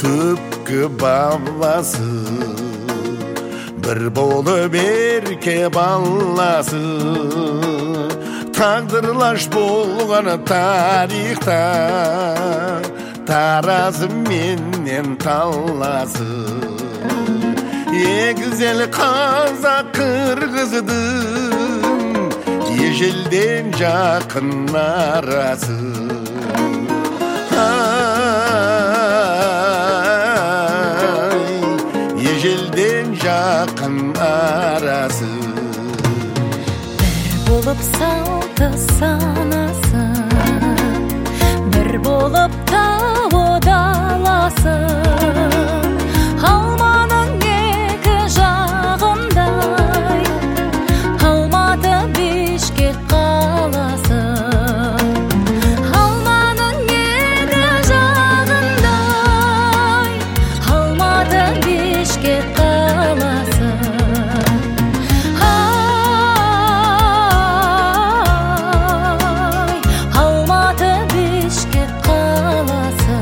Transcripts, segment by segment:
түпкү бабасы, бір болуп эрке баласы. Тагдырлаш болгон тарихта, таразы менен талласы. Эгизел казак кыргыздын, ежелден жакын арасы. Ежелден жакын арасы. Бір болып салты санасы, бір болып тау даласы. Алманың екі жағындай, Алматы Бишкек қаласы. Алманың екі жағындай, Алматы Бишкек қаласы. Алматы Бишкек қаласы.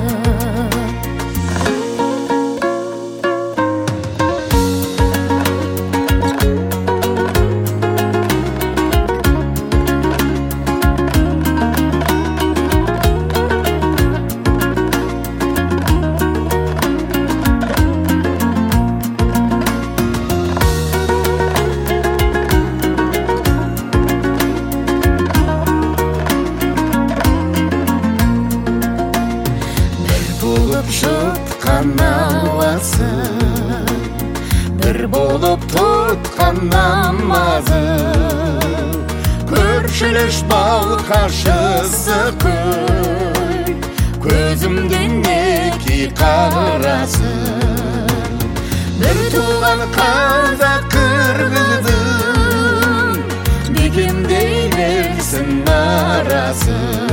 Болып жұтқан ауасы, бір болып тұтқан намазы. Көршіліш балқашысы көл, көзімден неки қарасы. Бір туған қазақ кыргыздың, бекемдей берсін арасы.